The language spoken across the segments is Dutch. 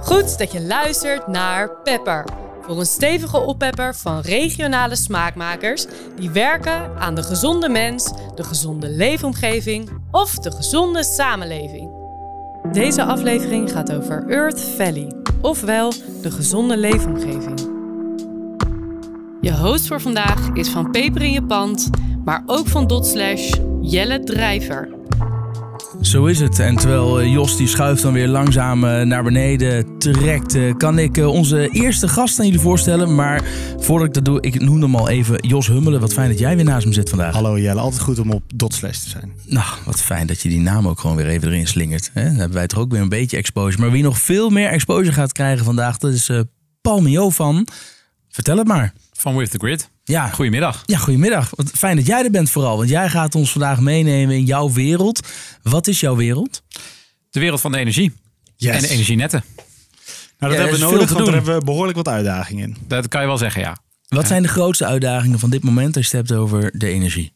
Goed dat je luistert naar Pepper. Voor een stevige oppepper van regionale smaakmakers die werken aan de gezonde mens, de gezonde leefomgeving of de gezonde samenleving. Deze aflevering gaat over Earth Valley, ofwel de gezonde leefomgeving. Je host voor vandaag is van Peper in je Pand, maar ook van Dotslash, Jelle Drijver. Zo is het. En terwijl Jos die schuift dan weer langzaam naar beneden trekt, kan ik onze eerste gast aan jullie voorstellen. Maar voordat ik dat doe, ik noem hem al even Jos Hummelen. Wat fijn dat jij weer naast me zit vandaag. Hallo Jelle, altijd goed om op Dotslash te zijn. Nou, wat fijn dat je die naam ook gewoon weer even erin slingert. Hè? Dan hebben wij toch ook weer een beetje exposure. Maar wie nog veel meer exposure gaat krijgen vandaag, dat is Paul Miot van... Vertel het maar. Van With The Grid. Ja. Goedemiddag. Ja, goedemiddag. Wat fijn dat jij er bent vooral. Want jij gaat ons vandaag meenemen in jouw wereld. Wat is jouw wereld? De wereld van de energie. Yes. En de energienetten. Nou, dat hebben we nodig, want daar hebben we behoorlijk wat uitdagingen in. Dat kan je wel zeggen, ja. Wat zijn de grootste uitdagingen van dit moment als je het hebt over de energie?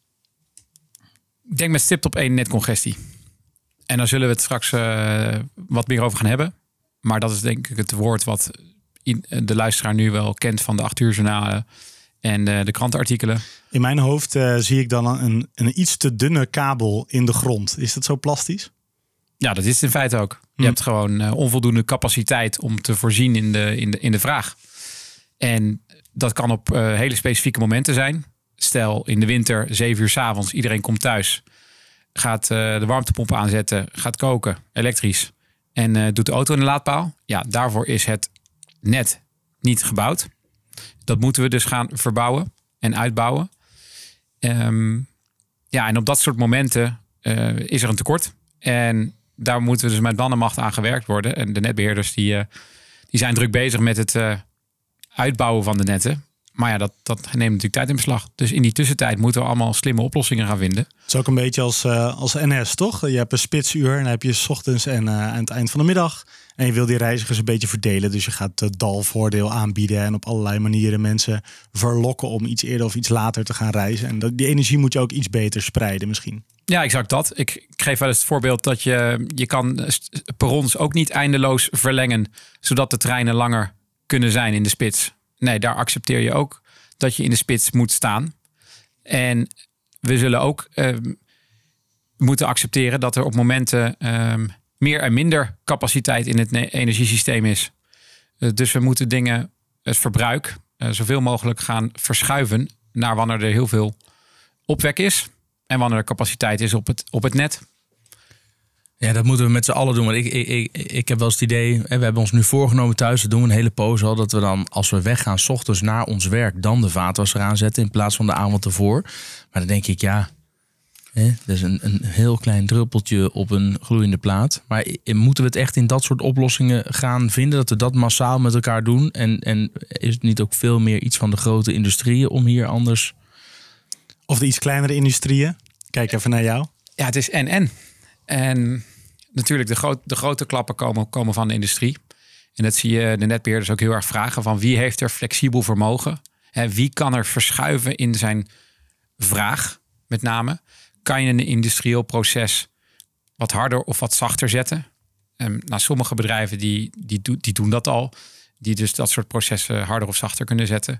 Ik denk met stipt op 1 netcongestie. En daar zullen we het straks wat meer over gaan hebben. Maar dat is denk ik het woord wat de luisteraar nu wel kent van de 8 uur journalen en de krantenartikelen. In mijn hoofd zie ik dan een iets te dunne kabel in de grond. Is dat zo plastisch? Ja, dat is het in feite ook. Je hebt gewoon onvoldoende capaciteit om te voorzien in de vraag. En dat kan op hele specifieke momenten zijn. Stel in de winter, 7 uur 's avonds, iedereen komt thuis. Gaat de warmtepomp aanzetten, gaat koken, elektrisch. En doet de auto in de laadpaal. Ja, daarvoor is het net niet gebouwd. Dat moeten we dus gaan verbouwen en uitbouwen. En op dat soort momenten is er een tekort. En daar moeten we dus met man en macht aan gewerkt worden. En de netbeheerders die zijn druk bezig met het uitbouwen van de netten. Maar ja, dat neemt natuurlijk tijd in beslag. Dus in die tussentijd moeten we allemaal slimme oplossingen gaan vinden. Het is ook een beetje als NS, toch? Je hebt een spitsuur en dan heb je 's ochtends en aan het eind van de middag. En je wil die reizigers een beetje verdelen. Dus je gaat het DAL-voordeel aanbieden en op allerlei manieren mensen verlokken om iets eerder of iets later te gaan reizen. En die energie moet je ook iets beter spreiden misschien. Ja, exact dat. Ik geef wel eens het voorbeeld dat je kan perrons ook niet eindeloos verlengen, zodat de treinen langer kunnen zijn in de spits. Nee, daar accepteer je ook dat je in de spits moet staan. En we zullen ook moeten accepteren dat er op momenten meer en minder capaciteit in het energiesysteem is. Dus we moeten het verbruik, zoveel mogelijk gaan verschuiven naar wanneer er heel veel opwek is en wanneer er capaciteit is op het net. Ja, dat moeten we met z'n allen doen. Want ik heb wel eens het idee, we hebben ons nu voorgenomen thuis, dat doen we een hele poos al, dat we dan als we weggaan 's ochtends naar ons werk, dan de vaatwasser aanzetten in plaats van de avond ervoor. Maar dan denk ik, ja, dat is een heel klein druppeltje op een gloeiende plaat. Maar moeten we het echt in dat soort oplossingen gaan vinden, dat we dat massaal met elkaar doen? En is het niet ook veel meer iets van de grote industrieën om hier anders... Of de iets kleinere industrieën? Kijk even naar jou. Ja, het is en. En natuurlijk, de grote klappen komen van de industrie. En dat zie je de netbeheerders ook heel erg vragen van wie heeft er flexibel vermogen? Wie kan er verschuiven in zijn vraag, met name? Kan je een industrieel proces wat harder of wat zachter zetten? Sommige bedrijven die doen dat al. Die dus dat soort processen harder of zachter kunnen zetten.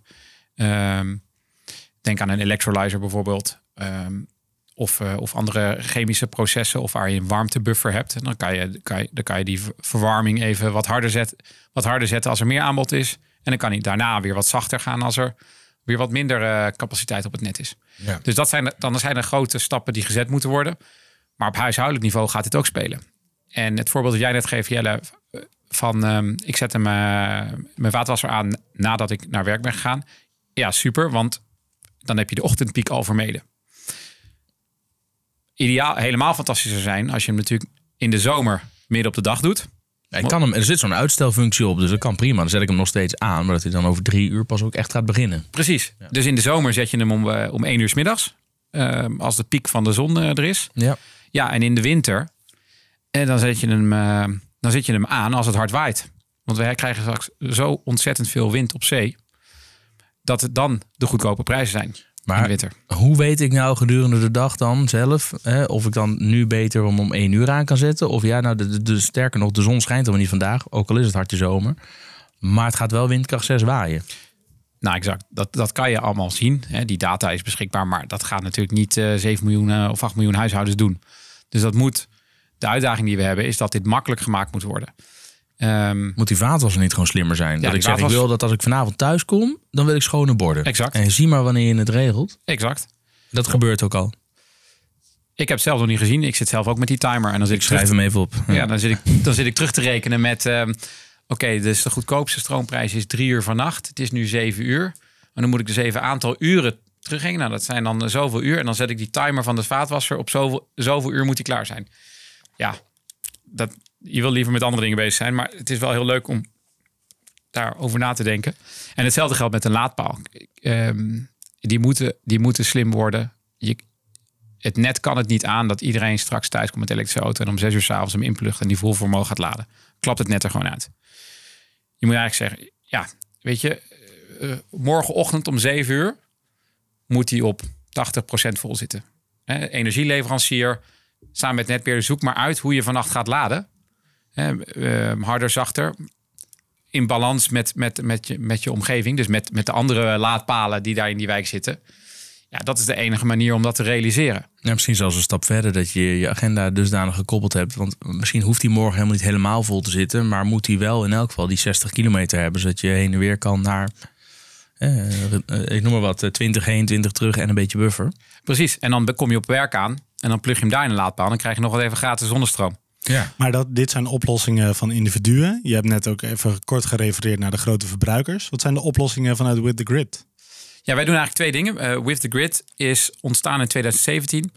Denk aan een electrolyzer bijvoorbeeld. Of andere chemische processen, of waar je een warmtebuffer hebt. En dan kan je die verwarming even wat harder zetten als er meer aanbod is. En dan kan hij daarna weer wat zachter gaan als er weer wat minder capaciteit op het net is. Ja. Dus dan zijn er grote stappen die gezet moeten worden. Maar op huishoudelijk niveau gaat dit ook spelen. En het voorbeeld dat jij net geeft, Jelle, van ik zette mijn vaatwasser aan nadat ik naar werk ben gegaan. Ja, super, want dan heb je de ochtendpiek al vermeden. Ideaal, helemaal fantastisch zou zijn als je hem natuurlijk in de zomer midden op de dag doet. Ja, er zit zo'n uitstelfunctie op, dus dat kan prima. Dan zet ik hem nog steeds aan, maar dat hij dan over 3 uur pas ook echt gaat beginnen. Precies. Ja. Dus in de zomer zet je hem om 1 uur 's middags. Als de piek van de zon er is. Ja. Ja, en in de winter dan zet je hem aan als het hard waait. Want wij krijgen straks zo ontzettend veel wind op zee, dat het dan de goedkope prijzen zijn. Maar winter. Hoe weet ik nou gedurende de dag dan zelf... of ik dan nu beter om 1 uur aan kan zetten? Of sterker nog, de zon schijnt helemaal niet vandaag. Ook al is het hartje zomer. Maar het gaat wel windkracht 6 waaien. Nou, exact. Dat kan je allemaal zien. Hè. Die data is beschikbaar, maar dat gaat natuurlijk niet 7 miljoen of 8 miljoen huishoudens doen. Dus de uitdaging die we hebben is dat dit makkelijk gemaakt moet worden. Moet die vaatwasser niet gewoon slimmer zijn? Ja, ik wil dat als ik vanavond thuis kom, dan wil ik schone borden. Exact. En zie maar wanneer je het regelt. Exact. Dat gebeurt ook al. Ik heb het zelf nog niet gezien. Ik zit zelf ook met die timer. En dan zit ik schrijf hem even op. Ja, dan zit ik terug te rekenen met... Oké, dus de goedkoopste stroomprijs is 3 uur vannacht. Het is nu 7 uur. En dan moet ik dus even een aantal uren teruggaan. Nou, dat zijn dan zoveel uur. En dan zet ik die timer van de vaatwasser op zoveel uur moet die klaar zijn. Ja, je wil liever met andere dingen bezig zijn. Maar het is wel heel leuk om daarover na te denken. En hetzelfde geldt met een laadpaal. Die moeten slim worden. Het net kan het niet aan dat iedereen straks thuis komt met een elektrische auto... en om 6 uur 's avonds hem inplucht en die vol vermogen gaat laden. Klapt het net er gewoon uit. Je moet eigenlijk zeggen, ja, weet je... morgenochtend om 7 uur moet hij op 80% vol zitten. Energieleverancier, samen met netbeheerder, zoek maar uit hoe je vannacht gaat laden. Harder, zachter. In balans met je omgeving. Dus met de andere laadpalen die daar in die wijk zitten. Ja, dat is de enige manier om dat te realiseren. Ja, misschien zelfs een stap verder dat je je agenda dusdanig gekoppeld hebt. Want misschien hoeft die morgen helemaal niet helemaal vol te zitten. Maar moet die wel in elk geval die 60 kilometer hebben. Zodat je heen en weer kan naar... ik noem maar wat, 20 heen, 20 terug en een beetje buffer. Precies, en dan kom je op werk aan en dan plug je hem daar in een laadpaal. Dan krijg je nog wat even gratis zonnestroom. Ja. Maar dit zijn oplossingen van individuen. Je hebt net ook even kort gerefereerd naar de grote verbruikers. Wat zijn de oplossingen vanuit With the Grid? Ja, wij doen eigenlijk 2 dingen. With the Grid is ontstaan in 2017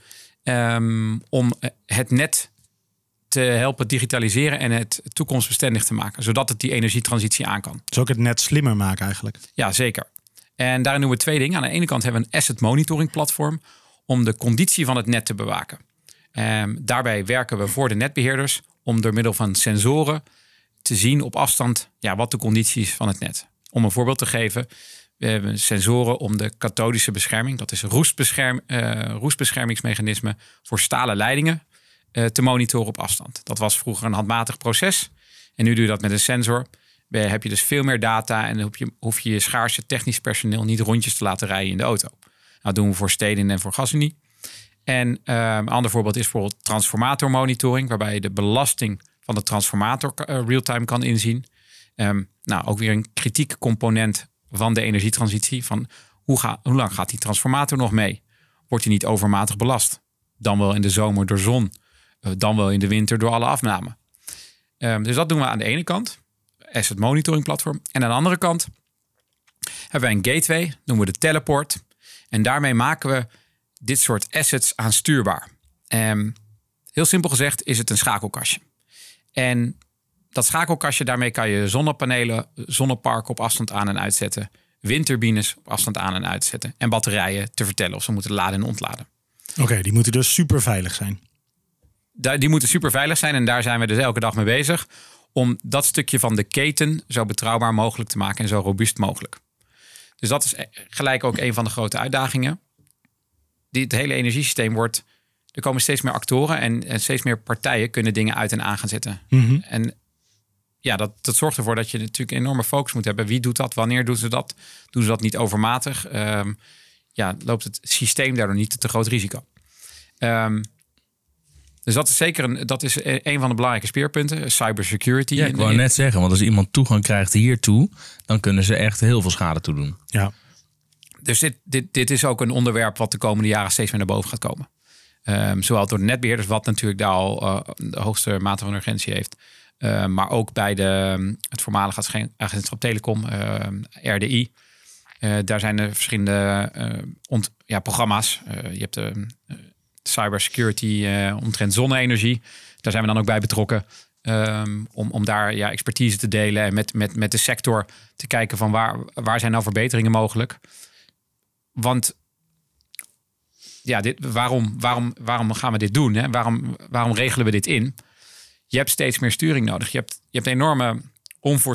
om het net te helpen digitaliseren en het toekomstbestendig te maken, zodat het die energietransitie aan kan. Dus ook het net slimmer maken eigenlijk. Ja, zeker. En daarin doen we 2 dingen. Aan de ene kant hebben we een asset monitoring platform om de conditie van het net te bewaken. Daarbij werken we voor de netbeheerders om door middel van sensoren te zien op afstand wat de conditie is van het net. Om een voorbeeld te geven, we hebben sensoren om de kathodische bescherming, dat is roestbeschermingsmechanisme voor stalen leidingen, te monitoren op afstand. Dat was vroeger een handmatig proces en nu doe je dat met een sensor. Heb je dus veel meer data en hoef je schaarse technisch personeel niet rondjes te laten rijden in de auto. Nou, dat doen we voor steden en voor gasunie. En een ander voorbeeld is bijvoorbeeld transformatormonitoring, waarbij je de belasting van de transformator real-time kan inzien. Ook weer een kritiek component van de energietransitie. Van hoe lang gaat die transformator nog mee? Wordt hij niet overmatig belast? Dan wel in de zomer door zon, dan wel in de winter door alle afnamen. Dus dat doen we aan de ene kant. Asset monitoring platform. En aan de andere kant hebben wij een gateway, noemen we de teleport. En daarmee maken we dit soort assets aanstuurbaar. Heel simpel gezegd is het een schakelkastje. En dat schakelkastje, daarmee kan je zonnepanelen, zonneparken op afstand aan en uitzetten. Windturbines op afstand aan en uitzetten. En batterijen te vertellen of ze moeten laden en ontladen. Oké, die moeten dus super veilig zijn. Die moeten super veilig zijn en daar zijn we dus elke dag mee bezig. Om dat stukje van de keten zo betrouwbaar mogelijk te maken en zo robuust mogelijk. Dus dat is gelijk ook een van de grote uitdagingen. Het hele energiesysteem er komen steeds meer actoren en steeds meer partijen kunnen dingen uit en aan gaan zetten. Mm-hmm. En ja, dat zorgt ervoor dat je natuurlijk een enorme focus moet hebben. Wie doet dat? Wanneer doen ze dat? Doen ze dat niet overmatig? Loopt het systeem daardoor niet te groot risico? Dus dat is zeker een van de belangrijke speerpunten. Cybersecurity. Ja, ik wou net zeggen, want als iemand toegang krijgt hiertoe, dan kunnen ze echt heel veel schade toedoen. Ja. Dus dit is ook een onderwerp wat de komende jaren steeds meer naar boven gaat komen. Zowel door de netbeheerders, wat natuurlijk daar al de hoogste mate van urgentie heeft. Maar ook bij het voormalige agentschap Telecom, RDI. Daar zijn er verschillende programma's. Je hebt de cybersecurity omtrent zonne-energie. Daar zijn we dan ook bij betrokken. Om daar expertise te delen en met de sector te kijken van waar zijn nou verbeteringen mogelijk. Want waarom gaan we dit doen? Hè? Waarom regelen we dit in? Je hebt steeds meer sturing nodig. Je hebt enorme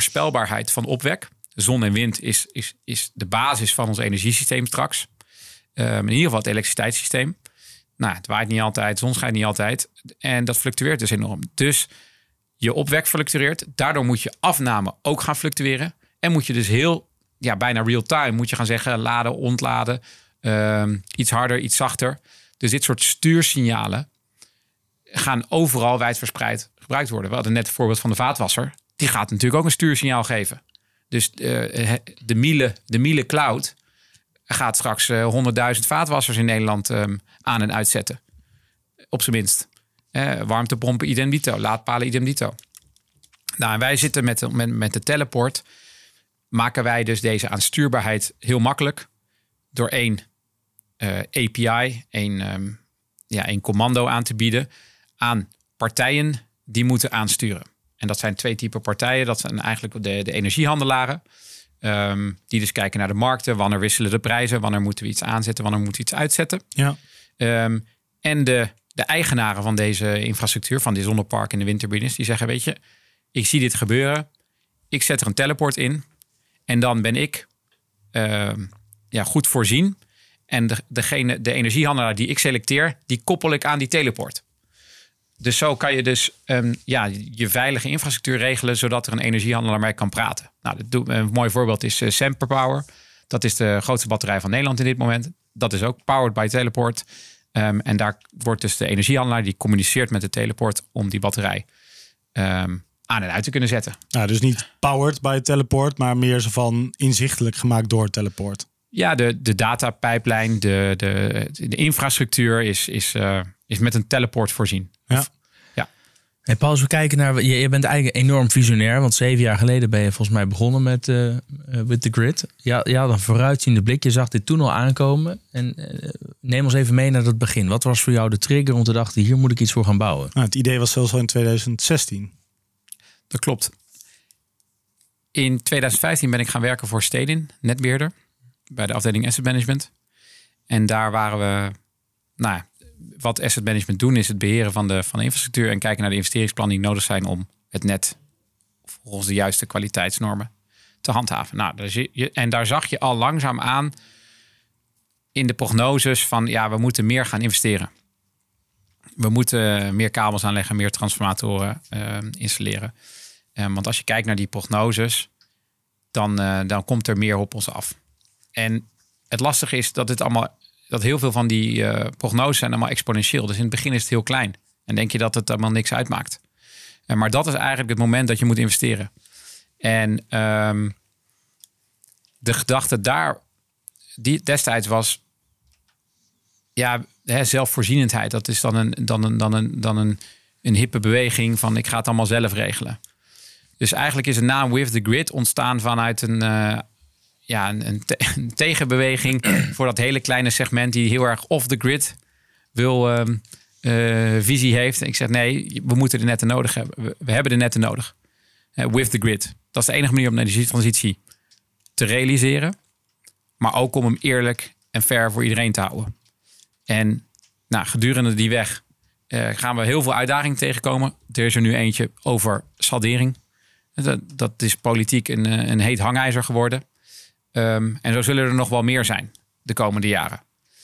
onvoorspelbaarheid van opwek. Zon en wind is de basis van ons energiesysteem straks. In ieder geval het elektriciteitssysteem. Nou, het waait niet altijd, de zon schijnt niet altijd. En dat fluctueert dus enorm. Dus je opwek fluctueert. Daardoor moet je afname ook gaan fluctueren. En moet je dus bijna real-time moet je gaan zeggen... laden, ontladen, iets harder, iets zachter. Dus dit soort stuursignalen gaan overal wijdverspreid gebruikt worden. We hadden net het voorbeeld van de vaatwasser. Die gaat natuurlijk ook een stuursignaal geven. Dus de Miele Cloud gaat straks 100.000 vaatwassers in Nederland aan en uitzetten. Op zijn minst. Warmtepompen idem dito, laadpalen idem dito. Nou, en wij zitten met de teleport. Maken wij dus deze aanstuurbaarheid heel makkelijk. Door één API, één commando aan te bieden aan partijen die moeten aansturen. En dat zijn 2 typen partijen. Dat zijn eigenlijk de energiehandelaren. Die dus kijken naar de markten. Wanneer wisselen de prijzen? Wanneer moeten we iets aanzetten? Wanneer moeten we iets uitzetten? Ja. En de eigenaren van deze infrastructuur, van die zonnepark en de windturbines, die zeggen, weet je, ik zie dit gebeuren. Ik zet er een teleport in. En dan ben ik goed voorzien. En de energiehandelaar die ik selecteer, die koppel ik aan die teleport. Dus zo kan je dus je veilige infrastructuur regelen, zodat er een energiehandelaar mee kan praten. Nou, een mooi voorbeeld is Semper Power. Dat is de grootste batterij van Nederland in dit moment. Dat is ook powered by teleport. En daar wordt dus de energiehandelaar die communiceert met de teleport om die batterij aan en uit te kunnen zetten. Nou, dus niet powered by teleport, maar meer zo van inzichtelijk gemaakt door teleport. Ja, de datapijplijn, de infrastructuur is met een teleport voorzien. Ja. Hey Paul, als we kijken naar... Je bent eigenlijk enorm visionair. Want 7 jaar geleden ben je volgens mij begonnen met the Grid. Je had een vooruitziende blik. Je zag dit toen al aankomen. En neem ons even mee naar dat begin. Wat was voor jou de trigger om te dachten, hier moet ik iets voor gaan bouwen? Nou, het idee was zelfs al in 2016. Dat klopt. In 2015 ben ik gaan werken voor Stedin, netbeheerder. Bij de afdeling Asset Management. En daar waren we... wat asset management doen is het beheren van de infrastructuur en kijken naar de investeringsplannen die nodig zijn om het net volgens de juiste kwaliteitsnormen te handhaven. Nou, en daar zag je al langzaam aan in de prognoses van we moeten meer gaan investeren. We moeten meer kabels aanleggen, meer transformatoren installeren. Want als je kijkt naar die prognoses, dan komt er meer op ons af. En het lastige is dat heel veel van die prognoses zijn allemaal exponentieel. Dus in het begin is het heel klein. En denk je dat het allemaal niks uitmaakt. Maar dat is eigenlijk het moment dat je moet investeren. En de gedachte die destijds was... zelfvoorzienendheid. Dat is dan een hippe beweging van ik ga het allemaal zelf regelen. Dus eigenlijk is de naam With the Grid ontstaan vanuit een tegenbeweging voor dat hele kleine segment die heel erg off the grid visie heeft. En ik zeg nee, we moeten de netten nodig hebben. We hebben de netten nodig. With the grid. Dat is de enige manier om de energietransitie te realiseren. Maar ook om hem eerlijk en fair voor iedereen te houden. En gedurende die weg gaan we heel veel uitdagingen tegenkomen. Er is er nu eentje over saldering. Dat is politiek een heet hangijzer geworden. En zo zullen er nog wel meer zijn de komende jaren.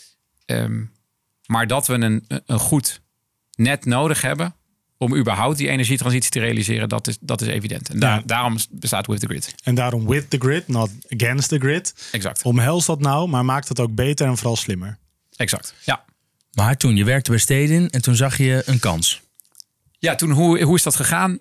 Maar dat we een goed net nodig hebben om überhaupt die energietransitie te realiseren, dat is evident. En daarom bestaat With the Grid. En daarom With the Grid, not against the grid. Exact. Omhelst dat nou, maar maakt het ook beter en vooral slimmer. Exact, ja. Maar toen, je werkte bij Stedin en toen zag je een kans. Ja, toen hoe is dat gegaan?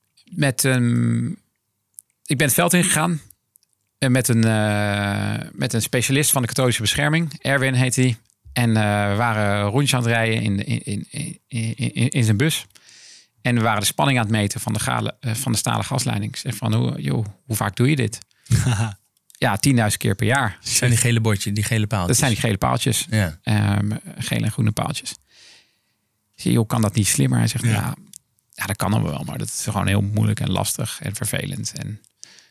Ik ben het veld ingegaan. Met een specialist van de katholische bescherming. Erwin heet hij. En we waren rondjes aan het rijden in zijn bus. En we waren de spanning aan het meten van de stalen gasleiding. Ik zeg van, hoe vaak doe je dit? Ja, 10.000 keer per jaar. Dat zijn die gele paaltjes. Dat zijn die gele paaltjes. Ja. Gele en groene paaltjes. Zie je, kan dat niet slimmer? Hij zegt, ja, dat kan dan wel. Maar dat is gewoon heel moeilijk en lastig en vervelend. En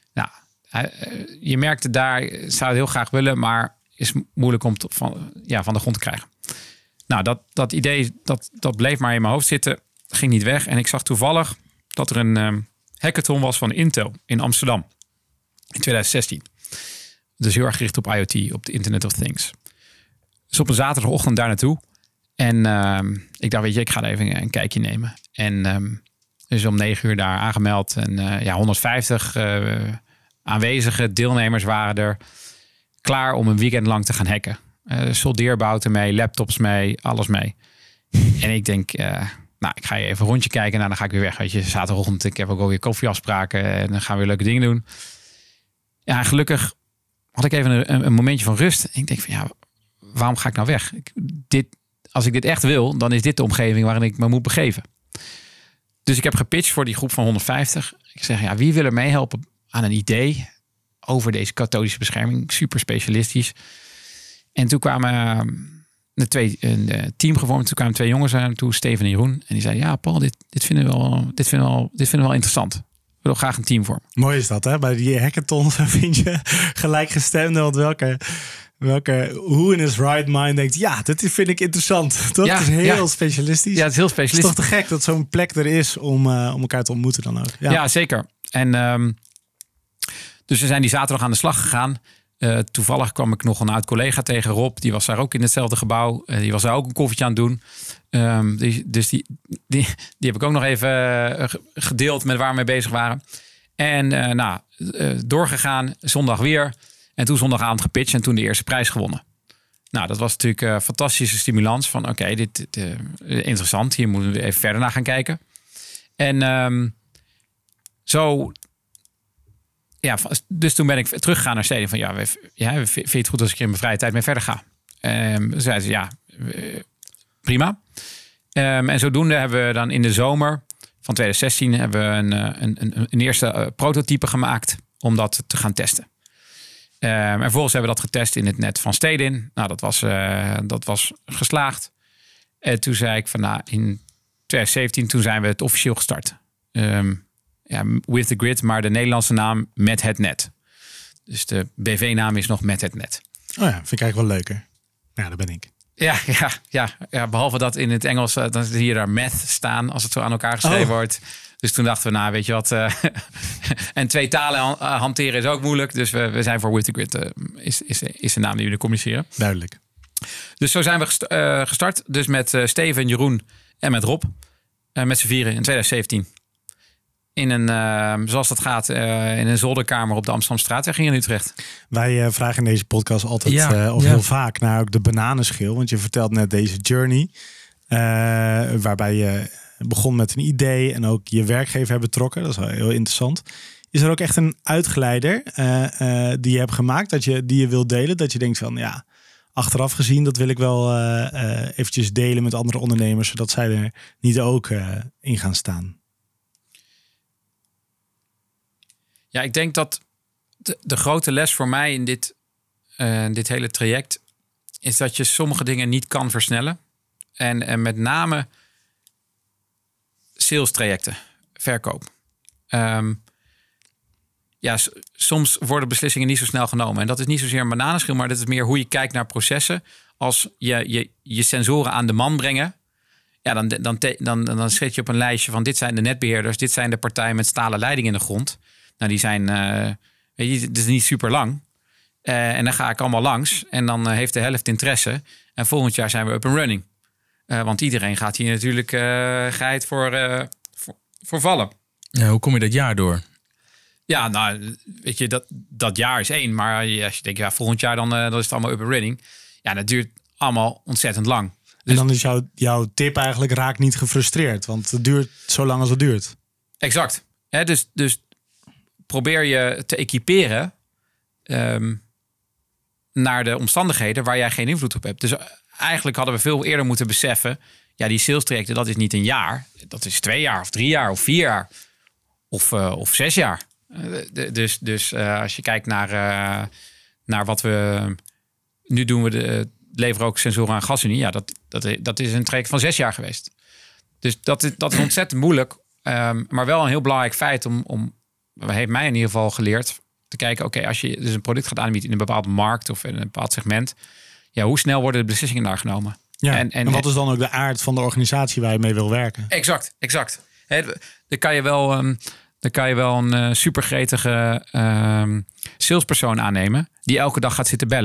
je merkte daar, zou het heel graag willen, maar is moeilijk om van de grond te krijgen. Nou, dat idee, dat bleef maar in mijn hoofd zitten. Ging niet weg. En ik zag toevallig dat er een hackathon was van Intel in Amsterdam. In 2016. Dus heel erg gericht op IoT, op de Internet of Things. Dus op een zaterdagochtend daar naartoe. En ik dacht, weet je, ik ga er even een kijkje nemen. En dus om 9 uur daar aangemeld. En 150 aanwezige deelnemers waren er klaar om een weekend lang te gaan hacken. Soldeerbouten mee, laptops mee, alles mee. En ik denk, ik ga je even een rondje kijken. Dan ga ik weer weg. Weet je, zaterdagochtend, ik heb ook alweer koffieafspraken. En dan gaan we weer leuke dingen doen. Ja, gelukkig had ik even een momentje van rust. En ik denk van, waarom ga ik nou weg? Als ik dit echt wil, dan is dit de omgeving waarin ik me moet begeven. Dus ik heb gepitcht voor die groep van 150. Ik zeg, wie wil er meehelpen aan een idee over deze katholische bescherming? Super specialistisch. En toen kwamen een team gevormd. Toen kwamen 2 jongens aan toe, Steven en Jeroen. En die zeiden, ja Paul, dit vinden we wel interessant. Ik wil graag een team vormen. Mooi is dat, hè? Bij die hackathons vind je gelijkgestemden. Want welke who in his right mind denkt, dit vind ik interessant. Toch? Het is heel specialistisch. Ja, het is heel specialistisch. Het is toch te gek dat zo'n plek er is om elkaar te ontmoeten dan ook. Ja, zeker. En dus we zijn die zaterdag aan de slag gegaan. Toevallig kwam ik nog een oud collega tegen, Rob. Die was daar ook in hetzelfde gebouw. Die was daar ook een koffietje aan het doen. Dus die heb ik ook nog even gedeeld met waar we mee bezig waren. En doorgegaan, zondag weer. En toen zondagavond gepitcht en toen de eerste prijs gewonnen. Nou, dat was natuurlijk een fantastische stimulans van dit interessant. Hier moeten we even verder naar gaan kijken. En zo... Ja, dus toen ben ik teruggegaan naar Stedin van vind je het goed als ik hier in mijn vrije tijd mee verder ga? Zeiden ze prima. En zodoende hebben we dan in de zomer van 2016 hebben we een eerste prototype gemaakt om dat te gaan testen. En vervolgens hebben we dat getest in het net van Stedin. Nou, dat was geslaagd. En toen zei ik van in 2017 toen zijn we het officieel gestart. With the Grid, maar de Nederlandse naam Met het Net. Dus de BV-naam is nog Met het Net. Oh ja, vind ik eigenlijk wel leuker. Ja, dat ben ik. Ja, behalve dat in het Engels dan zie je daar meth staan als het zo aan elkaar geschreven wordt. Dus toen dachten we, weet je wat. En 2 talen hanteren is ook moeilijk. Dus we zijn voor With the Grid. Is de naam die we communiceren. Duidelijk. Dus zo zijn we gestart. Dus met Steven, Jeroen en met Rob. Met z'n vieren in 2017. In een, zoals dat gaat, in een zolderkamer op de Amsterdamstraat hier in Utrecht. Wij vragen in deze podcast altijd heel vaak naar ook de bananenschil. Want je vertelt net deze journey. Waarbij je begon met een idee en ook je werkgever hebben betrokken. Dat is wel heel interessant. Is er ook echt een uitgeleider die je hebt gemaakt, die je wilt delen? Dat je denkt van, achteraf gezien, dat wil ik wel eventjes delen met andere ondernemers, zodat zij er niet ook in gaan staan. Ja, ik denk dat de grote les voor mij in dit hele traject is dat je sommige dingen niet kan versnellen. En met name sales trajecten, verkoop. Soms worden beslissingen niet zo snel genomen. En dat is niet zozeer een bananenschil, maar dat is meer hoe je kijkt naar processen. Als je sensoren aan de man brengen, dan zet je op een lijstje van dit zijn de netbeheerders, dit zijn de partijen met stalen leiding in de grond. Nou, die zijn, het is niet super lang. En dan ga ik allemaal langs. En dan heeft de helft interesse. En volgend jaar zijn we up and running. Want iedereen gaat hier natuurlijk geheid voor vallen. Ja, hoe kom je dat jaar door? Ja, weet je, dat jaar is 1. Maar als je denkt, volgend jaar dan is het allemaal up and running. Ja, dat duurt allemaal ontzettend lang. Dus, en dan is jouw tip eigenlijk raak niet gefrustreerd. Want het duurt zo lang als het duurt. Exact. Dus probeer je te equiperen naar de omstandigheden waar jij geen invloed op hebt. Dus eigenlijk hadden we veel eerder moeten beseffen, die sales trajecten, dat is niet een jaar. Dat is 2 jaar of 3 jaar of 4 jaar of 6 jaar. Dus als je kijkt naar wat we nu doen, we leveren ook sensoren aan GasUnie. Ja, dat is een traject van 6 jaar geweest. Dus dat is ontzettend moeilijk. Maar wel een heel belangrijk feit om heeft mij in ieder geval geleerd te kijken, als je dus een product gaat aanbieden in een bepaalde markt of in een bepaald segment, hoe snel worden de beslissingen daar genomen? Ja, en wat is dan ook de aard van de organisatie waar je mee wil werken? Exact. Dan kan je wel een supergretige salespersoon aannemen die elke dag gaat zitten bellen.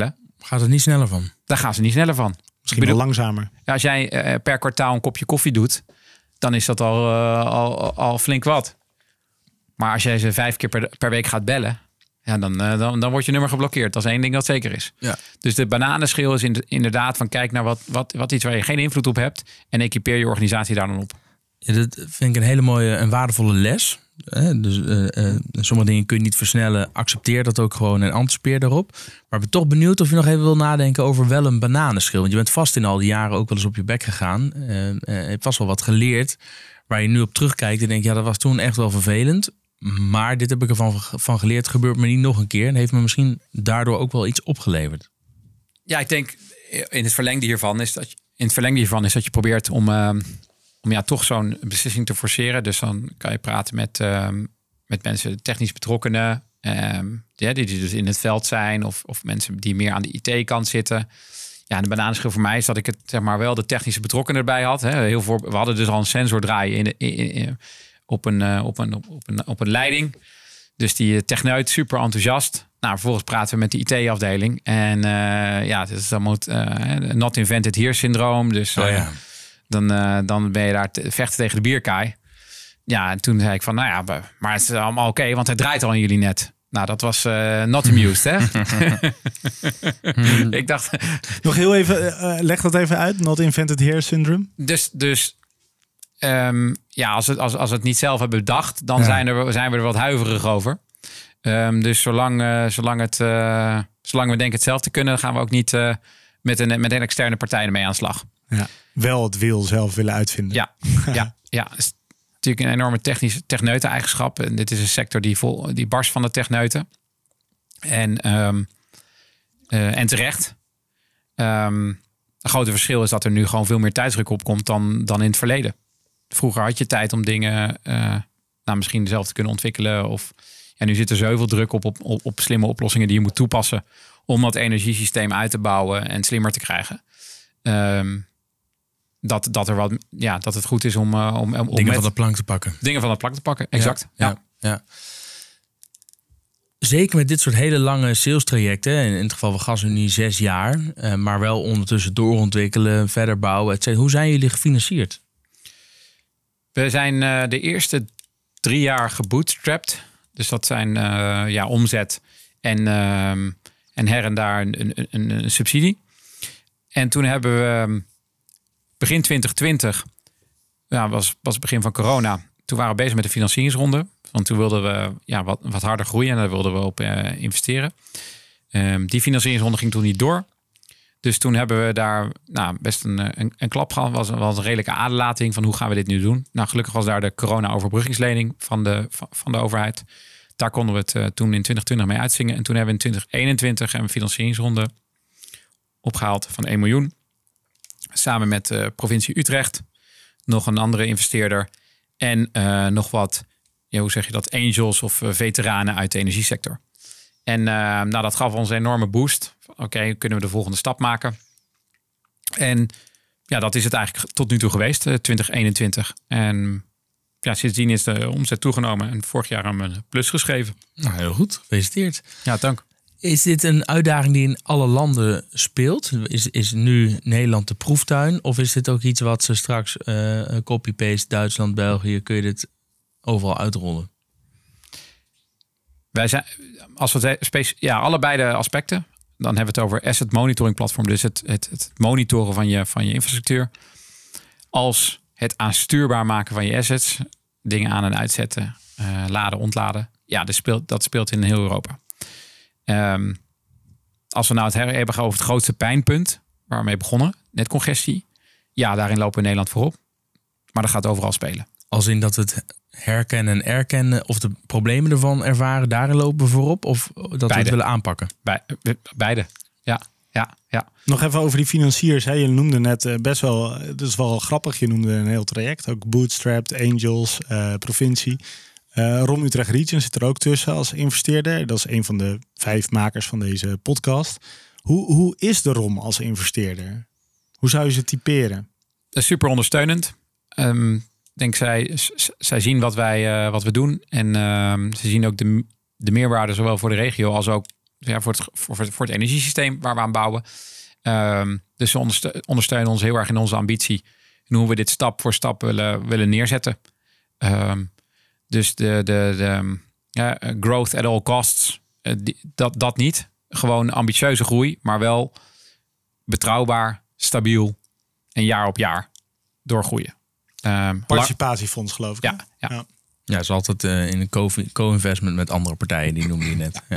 Gaat het niet sneller van? Daar gaan ze niet sneller van. Misschien wel langzamer. Ja, als jij per kwartaal een kopje koffie doet, dan is dat al flink wat. Maar als jij ze 5 keer per week gaat bellen, ja, dan wordt je nummer geblokkeerd. Dat is één ding dat zeker is. Ja. Dus de bananenschil is inderdaad van kijk naar wat iets waar je geen invloed op hebt en equipeer je organisatie daar dan op. Ja, dat vind ik een hele mooie en waardevolle les. Dus sommige dingen kun je niet versnellen. Accepteer dat ook gewoon en anticipeer daarop. Maar ik ben toch benieuwd of je nog even wil nadenken over wel een bananenschil. Want je bent vast in al die jaren ook wel eens op je bek gegaan. Je hebt vast wel wat geleerd waar je nu op terugkijkt en denkt, ja, dat was toen echt wel vervelend. Maar dit heb ik ervan van geleerd. Gebeurt me niet nog een keer. En heeft me misschien daardoor ook wel iets opgeleverd. Ja, ik denk in het verlengde hiervan is dat je probeert om toch zo'n beslissing te forceren. Dus dan kan je praten met mensen, technisch betrokkenen, die dus in het veld zijn of mensen die meer aan de IT-kant zitten. Ja, de bananenschil voor mij is dat ik het zeg maar wel de technische betrokkenen erbij had. Hè. We hadden dus al een sensor draaien op een leiding. Dus die techneut super enthousiast. Nou, vervolgens praten we met de IT-afdeling. En het is dan not invented here syndroom. Dus dan ben je daar te vechten tegen de bierkaai. Ja, en toen zei ik van, nou ja, maar het is allemaal oké, want hij draait al aan jullie net. Nou, dat was not amused, hè? Ik dacht... Nog heel even, leg dat even uit. Not invented here syndrome. Dus als we het niet zelf hebben bedacht, dan zijn we er wat huiverig over. Dus zolang we denken het zelf te kunnen, dan gaan we ook niet met een externe partij ermee aan de slag. Ja, wel het wiel zelf willen uitvinden. Ja. Het is natuurlijk een enorme techneuten eigenschap. En dit is een sector die barst van de techneuten. En terecht. Het grote verschil is dat er nu gewoon veel meer tijdsdruk op komt dan in het verleden. Vroeger had je tijd om dingen misschien zelf te kunnen ontwikkelen. Of nu zit er zoveel druk op slimme oplossingen die je moet toepassen om dat energiesysteem uit te bouwen en slimmer te krijgen. Dat het goed is om dingen van de plank te pakken. Dingen van de plank te pakken, exact. Ja. Zeker met dit soort hele lange sales trajecten, in het geval van GasUnie 6 jaar, maar wel ondertussen doorontwikkelen, verder bouwen, etc. Hoe zijn jullie gefinancierd? We zijn de eerste 3 jaar gebootstrapped. Dus dat zijn omzet en her en daar een subsidie. En toen hebben we begin 2020, was het begin van corona. Toen waren we bezig met de financieringsronde. Want toen wilden we wat harder groeien en daar wilden we op investeren. Die financieringsronde ging toen niet door. Dus toen hebben we daar best een klap gehad. Was een redelijke aderlating van hoe gaan we dit nu doen. Nou, gelukkig was daar de corona-overbruggingslening van de overheid. Daar konden we het toen in 2020 mee uitzingen. En toen hebben we in 2021 een financieringsronde opgehaald van 1 miljoen. Samen met de provincie Utrecht. Nog een andere investeerder. En nog wat, hoe zeg je dat, angels of veteranen uit de energiesector. En dat gaf ons een enorme boost. Oké, kunnen we de volgende stap maken? En dat is het eigenlijk tot nu toe geweest, 2021. En sindsdien is de omzet toegenomen. En vorig jaar hebben we een plus geschreven. Nou, heel goed. Gefeliciteerd. Ja, dank. Is dit een uitdaging die in alle landen speelt? Is nu Nederland de proeftuin? Of is dit ook iets wat ze straks copy-paste Duitsland, België, kun je dit overal uitrollen? Wij zijn, als we allebei de aspecten, dan hebben we het over asset monitoring platform. Dus het monitoren van je infrastructuur. Als het aanstuurbaar maken van je assets. Dingen aan en uitzetten. Laden, ontladen. Ja, dat speelt in heel Europa. Als we nou het hebben over het grootste pijnpunt waar we mee begonnen, netcongestie. Ja, daarin lopen we in Nederland voorop. Maar dat gaat overal spelen. Als in dat we het herkennen en erkennen of de problemen ervan ervaren, daarin lopen we voorop? Of dat we het willen aanpakken? Beide, ja. Nog even over die financiers. Hè. Je noemde net best wel, het is wel grappig, je noemde een heel traject. Ook Bootstrapped, Angels, provincie. ROM Utrecht Region zit er ook tussen als investeerder. Dat is een van de 5 makers van deze podcast. Hoe is de ROM als investeerder? Hoe zou je ze typeren? Dat is super ondersteunend. Denk zij zien wat we doen. En ze zien ook de meerwaarde zowel voor de regio als ook voor het energiesysteem waar we aan bouwen. Dus ze ondersteunen ons heel erg in onze ambitie en hoe we dit stap voor stap willen neerzetten. Dus de growth at all costs, dat niet. Gewoon ambitieuze groei, maar wel betrouwbaar, stabiel en jaar op jaar doorgroeien. Participatiefonds, geloof ik. Ja. Ja, is altijd in een co-investment met andere partijen, die noemde je net. Ja.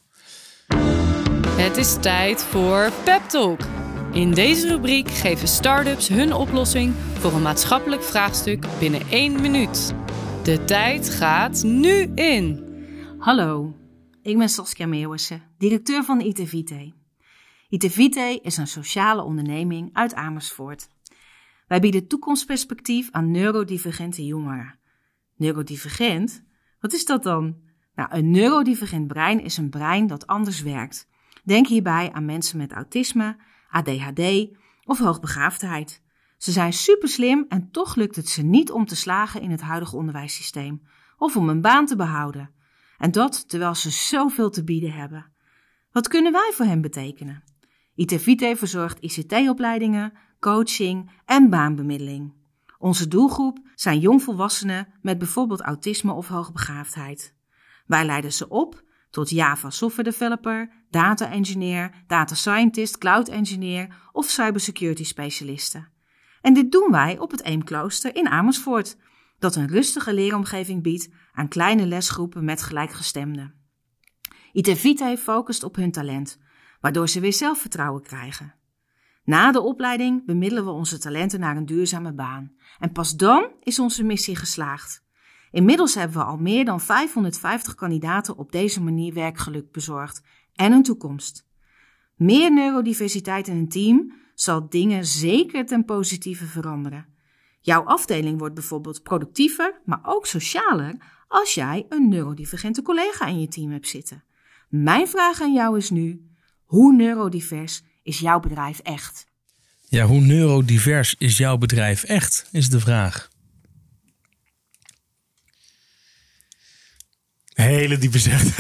Het is tijd voor Pep Talk. In deze rubriek geven start-ups hun oplossing voor een maatschappelijk vraagstuk binnen 1 minuut. De tijd gaat nu in. Hallo, ik ben Saskia Meeuwissen, directeur van IT-Vitae. IT-Vitae is een sociale onderneming uit Amersfoort. Wij bieden toekomstperspectief aan neurodivergente jongeren. Neurodivergent? Wat is dat dan? Nou, een neurodivergent brein is een brein dat anders werkt. Denk hierbij aan mensen met autisme, ADHD of hoogbegaafdheid. Ze zijn superslim en toch lukt het ze niet om te slagen in het huidige onderwijssysteem of om een baan te behouden. En dat terwijl ze zoveel te bieden hebben. Wat kunnen wij voor hen betekenen? IT-Vitae verzorgt ICT-opleidingen, coaching en baanbemiddeling. Onze doelgroep zijn jongvolwassenen met bijvoorbeeld autisme of hoogbegaafdheid. Wij leiden ze op tot Java software developer, data engineer, data scientist, cloud engineer of cybersecurity specialisten. En dit doen wij op het Eemklooster in Amersfoort, dat een rustige leeromgeving biedt aan kleine lesgroepen met gelijkgestemden. IT-Vitae focust op hun talent, waardoor ze weer zelfvertrouwen krijgen. Na de opleiding bemiddelen we onze talenten naar een duurzame baan. En pas dan is onze missie geslaagd. Inmiddels hebben we al meer dan 550 kandidaten op deze manier werkgeluk bezorgd en een toekomst. Meer neurodiversiteit in een team zal dingen zeker ten positieve veranderen. Jouw afdeling wordt bijvoorbeeld productiever, maar ook socialer als jij een neurodivergente collega in je team hebt zitten. Mijn vraag aan jou is nu: hoe neurodivers is jouw bedrijf echt? Ja, hoe neurodivers is jouw bedrijf echt, is de vraag. Hele diepe zegt.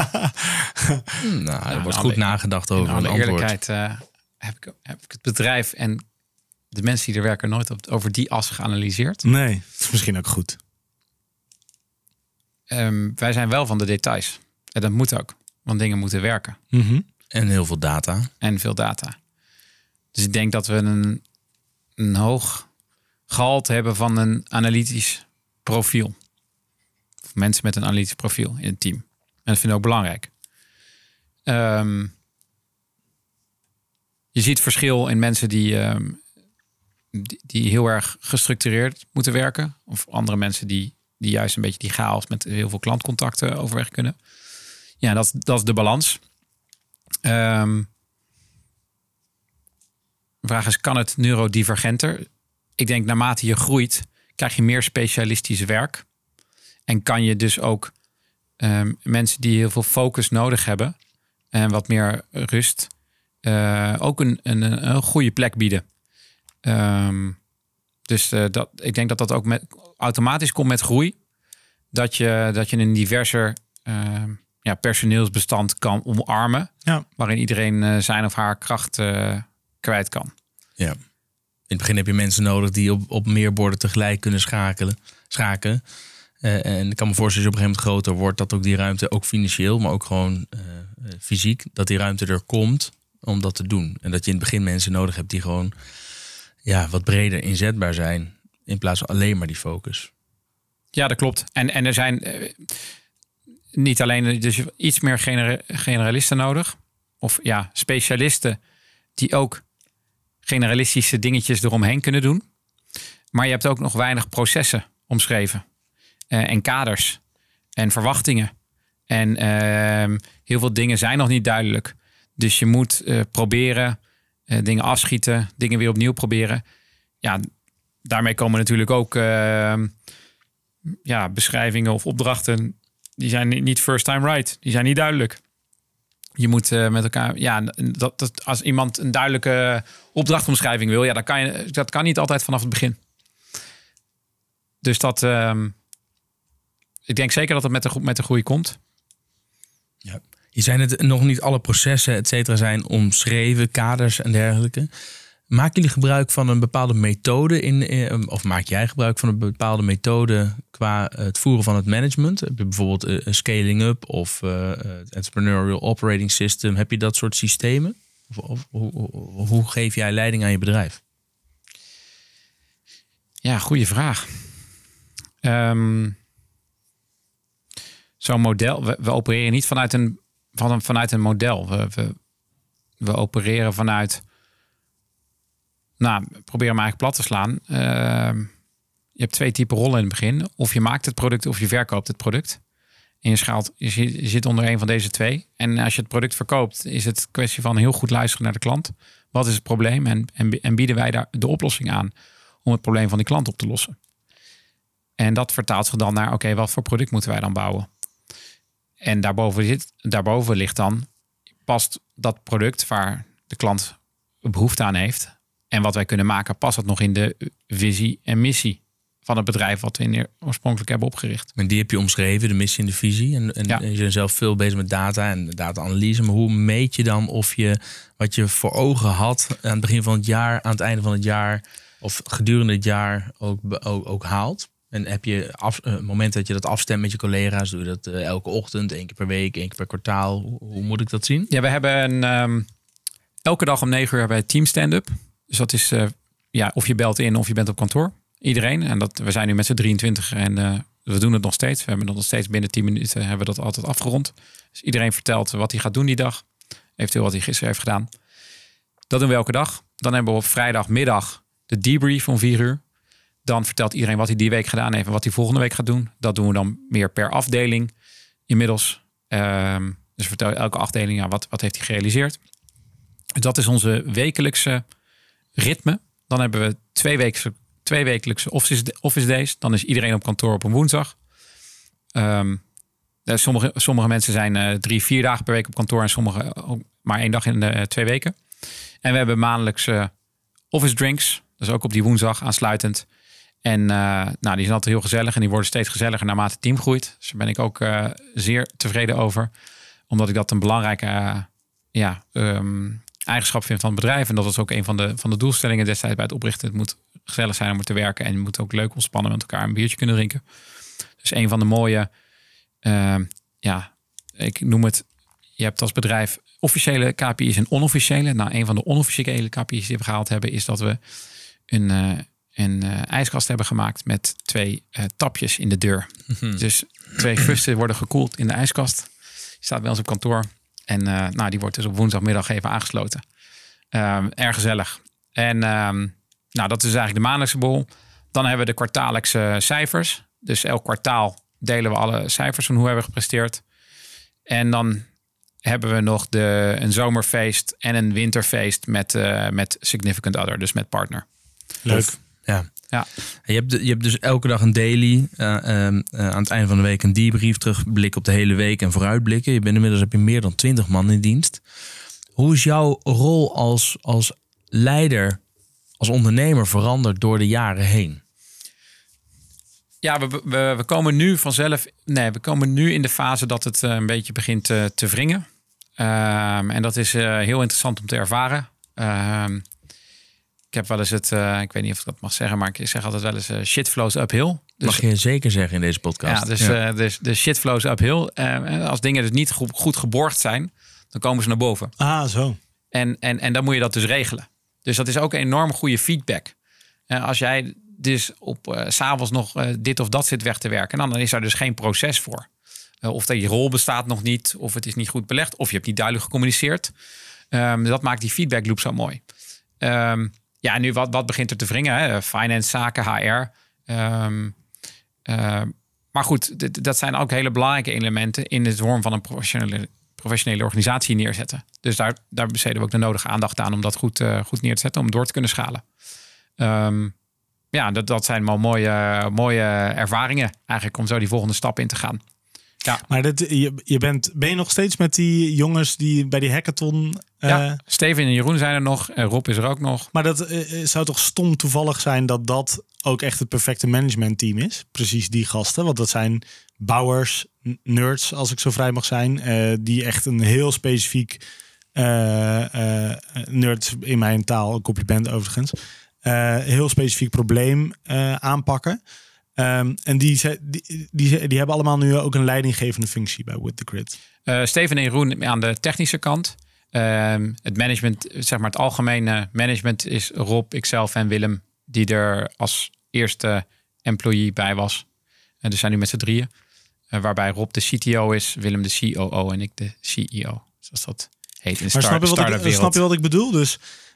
Er wordt goed nagedacht over een antwoord. Eerlijkheid heb ik het bedrijf en de mensen die er werken nooit over die as geanalyseerd. Nee, dat is misschien ook goed. Wij zijn wel van de details. En dat moet ook, want dingen moeten werken. Mm-hmm. En heel veel data. En veel data. Dus ik denk dat we een hoog gehalte hebben van een analytisch profiel. Of mensen met een analytisch profiel in het team. En dat vind ik ook belangrijk. Je ziet verschil in mensen die heel erg gestructureerd moeten werken. Of andere mensen die juist een beetje die chaos met heel veel klantcontacten overweg kunnen. Ja, dat is de balans. De vraag is, kan het neurodivergenter? Ik denk, naarmate je groeit, krijg je meer specialistisch werk. En kan je dus ook mensen die heel veel focus nodig hebben en wat meer rust, ook een goede plek bieden. Ik denk dat ook automatisch komt met groei. Dat je een diverser personeelsbestand kan omarmen. Ja. Waarin iedereen zijn of haar kracht kwijt kan. Ja. In het begin heb je mensen nodig die op meer borden tegelijk kunnen schakelen. En ik kan me voorstellen, als je op een gegeven moment groter wordt, dat ook die ruimte, ook financieel, maar ook gewoon fysiek, dat die ruimte er komt om dat te doen. En dat je in het begin mensen nodig hebt die gewoon wat breder inzetbaar zijn, in plaats van alleen maar die focus. Ja, dat klopt. En er zijn niet alleen dus iets meer generalisten nodig. Of specialisten die ook generalistische dingetjes eromheen kunnen doen. Maar je hebt ook nog weinig processen omschreven. En kaders. En verwachtingen. En heel veel dingen zijn nog niet duidelijk. Dus je moet proberen dingen afschieten. Dingen weer opnieuw proberen. Ja, daarmee komen natuurlijk ook beschrijvingen of opdrachten. Die zijn niet first time right. Die zijn niet duidelijk. Je moet met elkaar... dat als iemand een duidelijke opdrachtomschrijving wil... dat kan niet altijd vanaf het begin. Dus ik denk zeker dat het met de groei komt. Ja. Je zei net, nog niet alle processen, et cetera, zijn omschreven, kaders en dergelijke. Maken jullie gebruik van een bepaalde methode of maak jij gebruik van een bepaalde methode qua het voeren van het management? Heb je bijvoorbeeld een scaling up of het entrepreneurial operating system? Heb je dat soort systemen? Of hoe geef jij leiding aan je bedrijf? Ja, goede vraag. Zo'n model, we opereren niet vanuit een model. We opereren vanuit... Nou, probeer hem eigenlijk plat te slaan. Je hebt 2 typen rollen in het begin. Of je maakt het product of je verkoopt het product. En je zit onder een van deze 2. En als je het product verkoopt, is het kwestie van heel goed luisteren naar de klant. Wat is het probleem? En bieden wij daar de oplossing aan om het probleem van die klant op te lossen. En dat vertaalt zich dan naar, oké, wat voor product moeten wij dan bouwen? En daarboven ligt dan, past dat product waar de klant behoefte aan heeft... En wat wij kunnen maken, past dat nog in de visie en missie van het bedrijf wat we oorspronkelijk hebben opgericht. En die heb je omschreven, de missie en de visie. En je bent zelf veel bezig met data en data-analyse. Maar hoe meet je dan of je wat je voor ogen had aan het begin van het jaar, aan het einde van het jaar of gedurende het jaar ook haalt? En heb je het moment dat je dat afstemt met je collega's, doe je dat elke ochtend, 1 keer per week, 1 keer per kwartaal? Hoe moet ik dat zien? Ja, we hebben elke dag om 9 uur hebben wij team stand-up. Dus dat is, of je belt in of je bent op kantoor. Iedereen. En we zijn nu met z'n 23 en we doen het nog steeds. We hebben het nog steeds binnen 10 minuten hebben we dat altijd afgerond. Dus iedereen vertelt wat hij gaat doen die dag. Eventueel wat hij gisteren heeft gedaan. Dat doen we elke dag. Dan hebben we op vrijdagmiddag de debrief om 4 uur. Dan vertelt iedereen wat hij die week gedaan heeft en wat hij volgende week gaat doen. Dat doen we dan meer per afdeling inmiddels. Dus vertel elke afdeling wat heeft hij gerealiseerd. Dat is onze wekelijkse ritme. Dan hebben we 2 wekelijkse office days. Dan is iedereen op kantoor op een woensdag. Sommige mensen zijn 3-4 dagen per week op kantoor en sommige ook maar 1 dag in de 2 weken. En we hebben maandelijkse office drinks. Dus ook op die woensdag aansluitend. En die zijn altijd heel gezellig en die worden steeds gezelliger naarmate het team groeit. Dus daar ben ik ook zeer tevreden over. Omdat ik dat een belangrijke eigenschap vind van het bedrijf. En dat is ook een van de doelstellingen destijds bij het oprichten. Het moet gezellig zijn om te werken. En je moet ook leuk ontspannen met elkaar een biertje kunnen drinken. Dus een van de mooie, ik noem het, je hebt als bedrijf officiële KPI's en onofficiële. Nou, een van de onofficiële KPI's die we gehaald hebben is dat we een ijskast hebben gemaakt met 2 tapjes in de deur. Mm-hmm. Dus 2 fusten worden gekoeld in de ijskast. Die staat bij ons op kantoor. En die wordt dus op woensdagmiddag even aangesloten. Erg gezellig. En dat is eigenlijk de maandelijkse bol. Dan hebben we de kwartaallijkse cijfers. Dus elk kwartaal delen we alle cijfers van hoe we hebben gepresteerd. En dan hebben we nog een zomerfeest en een winterfeest met significant other. Dus met partner. Leuk. Ja. Je hebt dus elke dag een daily. Aan het einde van de week een debrief, terugblik op de hele week en vooruitblikken. Inmiddels heb je meer dan 20 man in dienst. Hoe is jouw rol als leider, als ondernemer veranderd door de jaren heen? Ja, we komen nu vanzelf. Nee, we komen nu in de fase dat het een beetje begint te wringen. En dat is heel interessant om te ervaren. Ik heb wel eens ik weet niet of ik dat mag zeggen, maar ik zeg altijd wel eens shit flows uphill. Dus, mag je zeker zeggen in deze podcast. Ja, dus de shit flows uphill. Als dingen dus niet goed geborgd zijn, dan komen ze naar boven. Ah, zo. En dan moet je dat dus regelen. Dus dat is ook een enorm goede feedback. Als jij dus op 's avonds nog dit of dat zit weg te werken, dan is daar dus geen proces voor. Of dat je rol bestaat nog niet, of het is niet goed belegd, of je hebt niet duidelijk gecommuniceerd. Dat maakt die feedback loop zo mooi. Ja, nu wat begint er te wringen? Hè? Finance, zaken, HR. Maar goed, dat zijn ook hele belangrijke elementen in het vorm van een professionele organisatie neerzetten. Dus daar besteden we ook de nodige aandacht aan om dat goed neer te zetten, om door te kunnen schalen. Dat zijn wel mooie ervaringen eigenlijk om zo die volgende stap in te gaan. Ja. Maar ben je nog steeds met die jongens die bij die hackathon... Ja, Steven en Jeroen zijn er nog. Rob is er ook nog. Maar dat zou toch stom toevallig zijn dat ook echt het perfecte managementteam is. Precies die gasten. Want dat zijn bouwers, nerds, als ik zo vrij mag zijn. Die echt een heel specifiek... nerd in mijn taal, een compliment overigens. Heel specifiek probleem aanpakken. En die hebben allemaal nu ook een leidinggevende functie bij With the Grid. Steven en Jeroen aan de technische kant. Het management, zeg maar het algemene management is Rob, ikzelf en Willem, die er als eerste employee bij was. Dus zijn nu met z'n drieën. Waarbij Rob de CTO is, Willem de COO en ik de CEO. Zoals dat heet in de start-up wereld. Snap je wat ik bedoel? Dus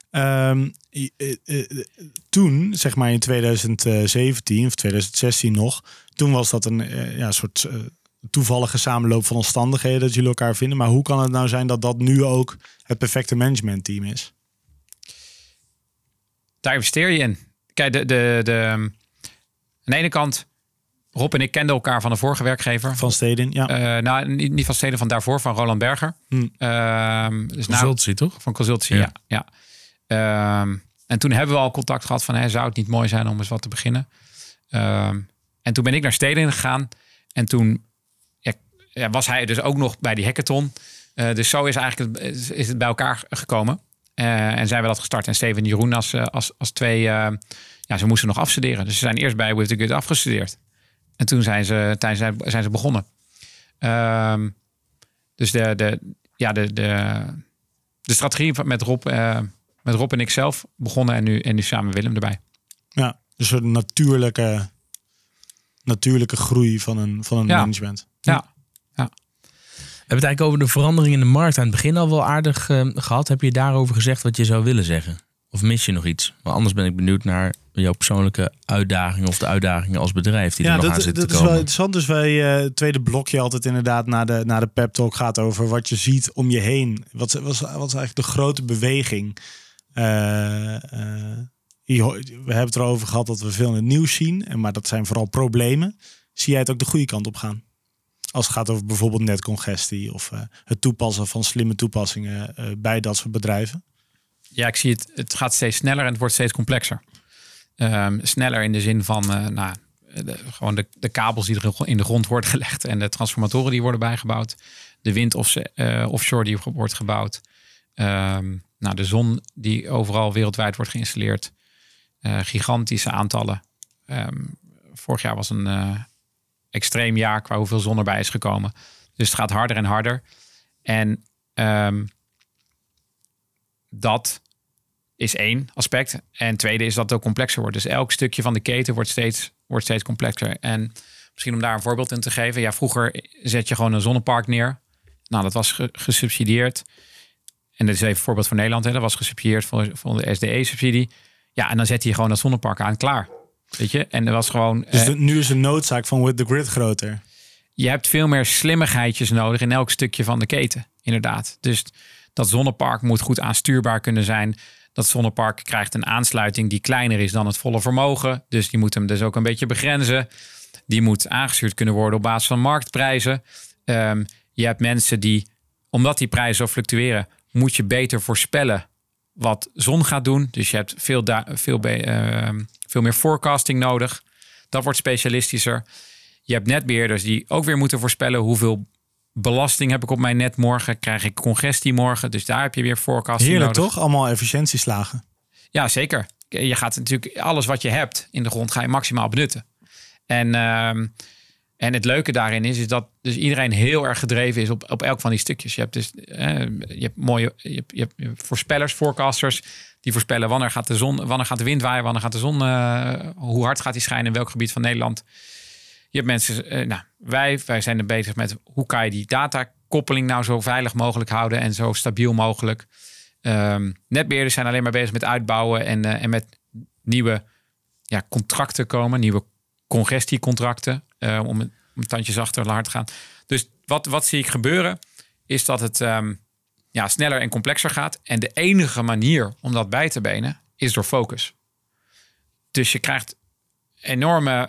toen, zeg maar in 2017 of 2016 nog, toen was dat een soort toevallige samenloop van omstandigheden dat jullie elkaar vinden. Maar hoe kan het nou zijn dat dat nu ook het perfecte managementteam is? Daar investeer je in. Kijk, aan de ene kant, Rob en ik kenden elkaar van de vorige werkgever. Van Stedin, ja. Niet van Stedin, van daarvoor, van Roland Berger. Dus consultancy, toch? Van consultancy, ja. En toen hebben we al contact gehad van, zou het niet mooi zijn om eens wat te beginnen? En toen ben ik naar Stedin gegaan. En toen was hij dus ook nog bij die hackathon. Dus zo is het bij elkaar gekomen. En zijn we dat gestart. En Steven en Jeroen als twee... ze moesten nog afstuderen. Dus ze zijn eerst bij With the Grid afgestudeerd. En toen zijn ze begonnen. Dus de strategie met Rob en ik zelf begonnen. En nu samen Willem erbij. Ja, dus een natuurlijke groei van een management. Ja. We hebben het eigenlijk over de verandering in de markt aan het begin al wel aardig gehad. Heb je daarover gezegd wat je zou willen zeggen? Of mis je nog iets? Want anders ben ik benieuwd naar jouw persoonlijke uitdagingen of de uitdagingen als bedrijf die er nog aan zitten te komen. Dat is wel interessant. Dus het tweede blokje altijd inderdaad naar de pep talk gaat over wat je ziet om je heen. Wat is eigenlijk de grote beweging? We hebben het erover gehad dat we veel in het nieuws zien. Maar dat zijn vooral problemen. Zie jij het ook de goede kant op gaan? Als het gaat over bijvoorbeeld netcongestie of het toepassen van slimme toepassingen bij dat soort bedrijven. Ja, ik zie het gaat steeds sneller en het wordt steeds complexer. Sneller in de zin van gewoon de kabels die er in de grond worden gelegd en de transformatoren die worden bijgebouwd. De wind offshore die wordt gebouwd. De zon die overal wereldwijd wordt geïnstalleerd. Gigantische aantallen. Vorig jaar was een extreem jaar qua hoeveel zon erbij is gekomen. Dus het gaat harder en harder. En dat is één aspect. En tweede is dat het ook complexer wordt. Dus elk stukje van de keten wordt steeds complexer. En misschien om daar een voorbeeld in te geven. Ja, vroeger zet je gewoon een zonnepark neer. Nou, dat was gesubsidieerd. En dat is even een voorbeeld van Nederland. Hè. Dat was gesubsidieerd voor de SDE-subsidie. Ja, en dan zet je gewoon dat zonnepark aan. Klaar. Weet je? En dat was gewoon... Dus nu is de noodzaak van With the Grid groter. Je hebt veel meer slimmigheidjes nodig in elk stukje van de keten. Inderdaad. Dus dat zonnepark moet goed aanstuurbaar kunnen zijn. Dat zonnepark krijgt een aansluiting die kleiner is dan het volle vermogen. Dus die moet hem dus ook een beetje begrenzen. Die moet aangestuurd kunnen worden op basis van marktprijzen. Je hebt mensen die, omdat die prijzen zo fluctueren, moet je beter voorspellen wat zon gaat doen. Dus je hebt veel meer forecasting nodig. Dat wordt specialistischer. Je hebt netbeheerders die ook weer moeten voorspellen hoeveel belasting heb ik op mijn net morgen. Krijg ik congestie morgen. Dus daar heb je weer forecasting Heerlijk nodig. Toch? Allemaal efficiëntieslagen. Ja, zeker. Je gaat natuurlijk alles wat je hebt in de grond ga je maximaal benutten. En het leuke daarin is dat dus iedereen heel erg gedreven is op elk van die stukjes. Je hebt dus je hebt voorspellers, forecasters die voorspellen wanneer gaat de wind waaien, wanneer gaat de zon, hoe hard gaat die schijnen in welk gebied van Nederland. Je hebt mensen, wij zijn er bezig met hoe kan je die datakoppeling nou zo veilig mogelijk houden en zo stabiel mogelijk. Netbeheerders zijn alleen maar bezig met uitbouwen en met nieuwe contracten komen, nieuwe congestiecontracten, om een tandje zachter hard te gaan. Dus wat zie ik gebeuren is dat het sneller en complexer gaat. En de enige manier om dat bij te benen is door focus. Dus je krijgt enorme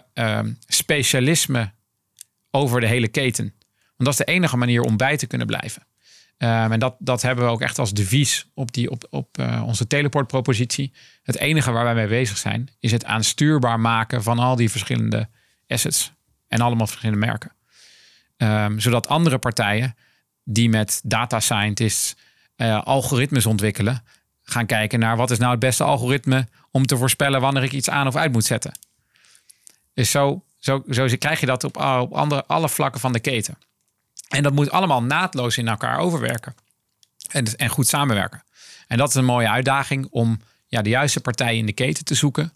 specialisme over de hele keten. Want dat is de enige manier om bij te kunnen blijven. En dat hebben we ook echt als devies op onze teleportpropositie. Het enige waar wij mee bezig zijn, is het aanstuurbaar maken van al die verschillende assets. En allemaal verschillende merken. Zodat andere partijen die met data scientists algoritmes ontwikkelen, gaan kijken naar wat is nou het beste algoritme om te voorspellen wanneer ik iets aan of uit moet zetten. Dus zo krijg je dat op alle vlakken van de keten. En dat moet allemaal naadloos in elkaar overwerken. En goed samenwerken. En dat is een mooie uitdaging om de juiste partijen in de keten te zoeken.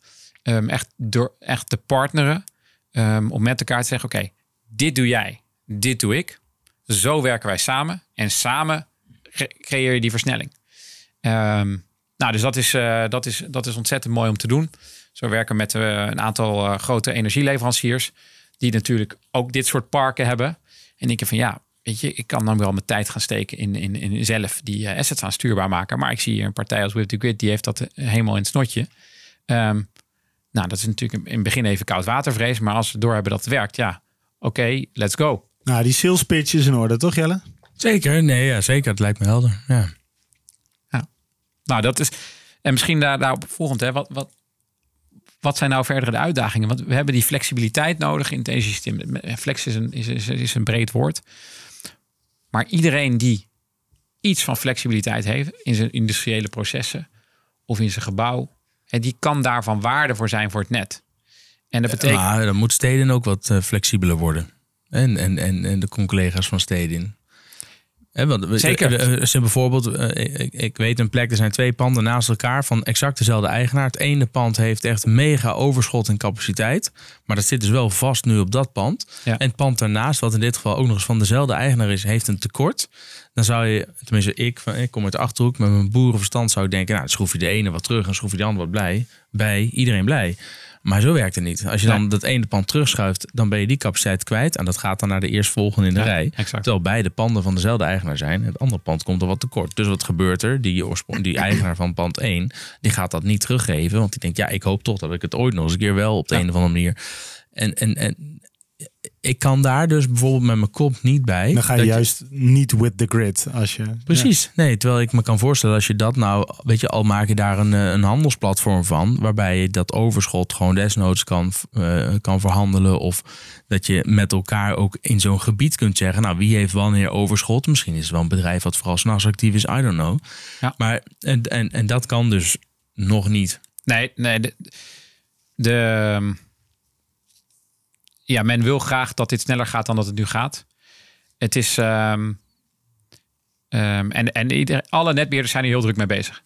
Echt te partneren. Om met elkaar te zeggen, oké, dit doe jij, dit doe ik. Zo werken wij samen. En samen creëer je die versnelling. Dus dat is ontzettend mooi om te doen. Zo werken we met een aantal grote energieleveranciers. Die natuurlijk ook dit soort parken hebben. En denken van weet je, ik kan dan wel mijn tijd gaan steken in zelf die assets aanstuurbaar maken. Maar ik zie hier een partij als With the Grid, die heeft dat helemaal in het snotje. Dat is natuurlijk in het begin even koud watervrees. Maar als we doorhebben dat het werkt, oké, let's go. Nou, die sales pitch is in orde, toch Jelle? Zeker, zeker. Het lijkt me helder. Ja. Nou, dat is... En misschien daarop volgend, hè, wat zijn nou verder de uitdagingen? Want we hebben die flexibiliteit nodig in het energiesysteem. Flex is een breed woord. Maar iedereen die iets van flexibiliteit heeft in zijn industriële processen of in zijn gebouw, die kan daarvan waarde voor zijn voor het net. En dat betekent... Maar dan moet Stedin ook wat flexibeler worden. En de collega's van Stedin. Zeker. Bijvoorbeeld, ik weet een plek, er zijn 2 panden naast elkaar van exact dezelfde eigenaar. Het ene pand heeft echt mega overschot in capaciteit. Maar dat zit dus wel vast nu op dat pand. Ja. En het pand daarnaast, wat in dit geval ook nog eens van dezelfde eigenaar is, heeft een tekort. Dan zou je, tenminste ik kom uit de Achterhoek, met mijn boerenverstand zou ik denken, dan schroef je de ene wat terug en schroef je de andere wat bij. Iedereen blij. Maar zo werkt het niet. Als je dan dat ene pand terugschuift, dan ben je die capaciteit kwijt. En dat gaat dan naar de eerstvolgende in de rij. Exact. Terwijl beide panden van dezelfde eigenaar zijn. Het andere pand komt er wat tekort. Dus wat gebeurt er? Die eigenaar van pand 1, die gaat dat niet teruggeven. Want die denkt, ik hoop toch dat ik het ooit nog eens een keer wel op de een of andere manier. En ik kan daar dus bijvoorbeeld met mijn kop niet bij. Dan ga je juist niet with the grid. Als je, precies. Nee, terwijl ik me kan voorstellen, als je dat nou, weet je, al maak je daar een handelsplatform van, waarbij je dat overschot gewoon desnoods kan verhandelen. Of dat je met elkaar ook in zo'n gebied kunt zeggen, nou, wie heeft wanneer overschot? Misschien is het wel een bedrijf wat vooral 's nachts actief is, I don't know. Ja. Maar en dat kan dus nog niet. Nee, men wil graag dat dit sneller gaat dan dat het nu gaat. Het is... alle netbeheerders zijn er heel druk mee bezig.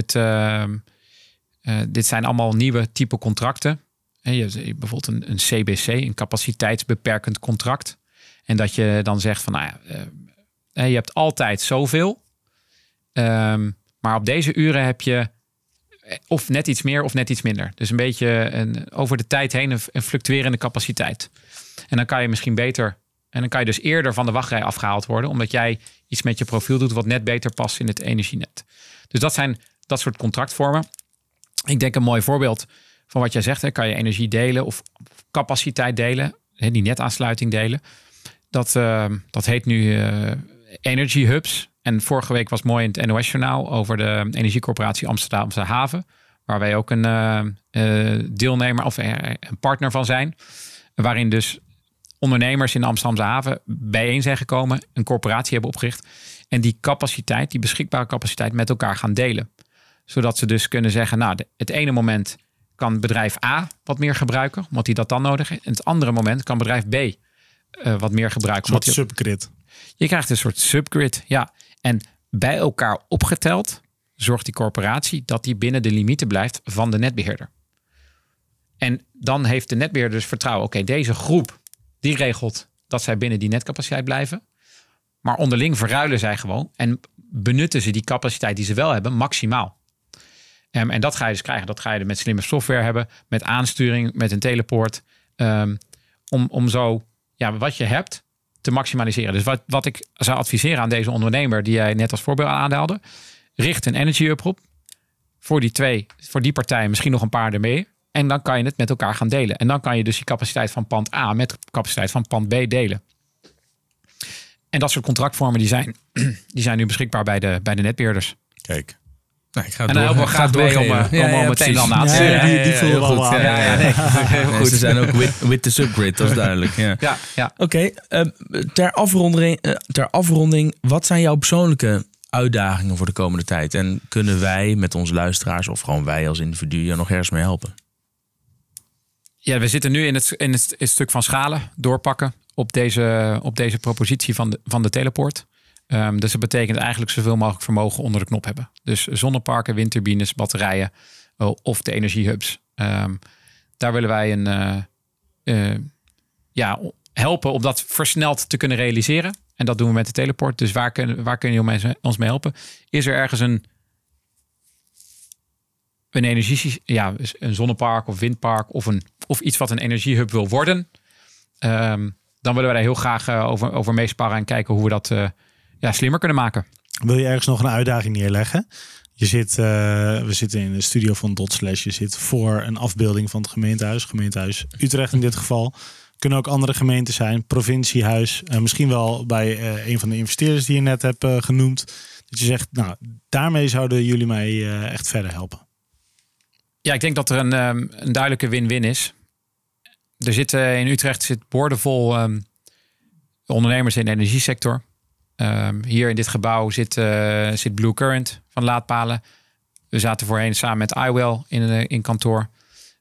Dit zijn allemaal nieuwe type contracten. Je hebt bijvoorbeeld een CBC, een capaciteitsbeperkend contract. En dat je dan zegt van, je hebt altijd zoveel. Maar op deze uren heb je of net iets meer of net iets minder. Dus een beetje over de tijd heen een fluctuerende capaciteit. En dan kan je misschien beter... En dan kan je dus eerder van de wachtrij afgehaald worden, omdat jij iets met je profiel doet wat net beter past in het energienet. Dus dat zijn dat soort contractvormen. Ik denk een mooi voorbeeld van wat jij zegt. Kan je energie delen of capaciteit delen. Die netaansluiting delen. Dat heet nu Energy Hubs. En vorige week was mooi in het NOS-journaal over de Energiecorporatie Amsterdamse Haven. Waar wij ook een deelnemer of een partner van zijn. Waarin dus ondernemers in de Amsterdamse haven bijeen zijn gekomen, een corporatie hebben opgericht en die capaciteit, die beschikbare capaciteit met elkaar gaan delen. Zodat ze dus kunnen zeggen, nou, het ene moment kan bedrijf A wat meer gebruiken, omdat hij dat dan nodig heeft. En het andere moment kan bedrijf B wat meer gebruiken. Een soort subgrid. Je krijgt een soort subgrid, ja. En bij elkaar opgeteld zorgt die corporatie dat die binnen de limieten blijft van de netbeheerder. En dan heeft de netbeheerder dus vertrouwen. Oké, deze groep die regelt dat zij binnen die netcapaciteit blijven. Maar onderling verruilen zij gewoon en benutten ze die capaciteit die ze wel hebben maximaal. En dat ga je dus krijgen. Dat ga je met slimme software hebben, met aansturing, met een teleport. Om zo wat je hebt te maximaliseren. Dus wat ik zou adviseren aan deze ondernemer die jij net als voorbeeld aanhaalde. Richt een energy hub op. Voor die partijen misschien nog een paar ermee. En dan kan je het met elkaar gaan delen. En dan kan je dus die capaciteit van pand A met de capaciteit van pand B delen. En dat soort contractvormen die zijn nu beschikbaar bij de netbeheerders. Kijk. Nou, ik ga En dan helpen we graag mee om meteen dan na te zeggen. Die voelen wel aan. Heel goed. Ze zijn ook with the subgrid, dat is duidelijk. Ja. Oké, ter afronding, wat zijn jouw persoonlijke uitdagingen voor de komende tijd? En kunnen wij met onze luisteraars of gewoon wij als individu je nog ergens mee helpen? Ja, we zitten nu in het stuk van schalen doorpakken op deze propositie van de teleport. Dus dat betekent eigenlijk zoveel mogelijk vermogen onder de knop hebben. Dus zonneparken, windturbines, batterijen of de energiehubs. Daar willen wij helpen om dat versneld te kunnen realiseren. En dat doen we met de teleport. Dus waar kunnen jullie ons mee helpen? Is er ergens een energie, een zonnepark of windpark of iets wat een energiehub wil worden? Dan willen we daar heel graag over meesparren en kijken hoe we dat slimmer kunnen maken. Wil je ergens nog een uitdaging neerleggen? We zitten in de studio van Dotslash. Je zit voor een afbeelding van het gemeentehuis Utrecht in dit geval. Kunnen ook andere gemeenten zijn, provinciehuis. Misschien wel bij een van de investeerders die je net hebt genoemd. Dat je zegt, nou, daarmee zouden jullie mij echt verder helpen. Ja, ik denk dat er een duidelijke win-win is. Er zitten in Utrecht boordevol ondernemers in de energiesector. Hier in dit gebouw zit Blue Current van laadpalen. We zaten voorheen samen met iWell in kantoor.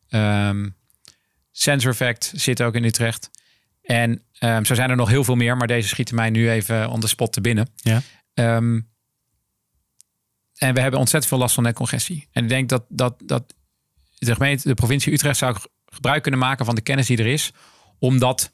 SensorFact zit ook in Utrecht. En zo zijn er nog heel veel meer, maar deze schieten mij nu even on the spot te binnen. Ja. En we hebben ontzettend veel last van netcongestie. En ik denk dat de provincie Utrecht zou gebruik kunnen maken van de kennis die er is, om dat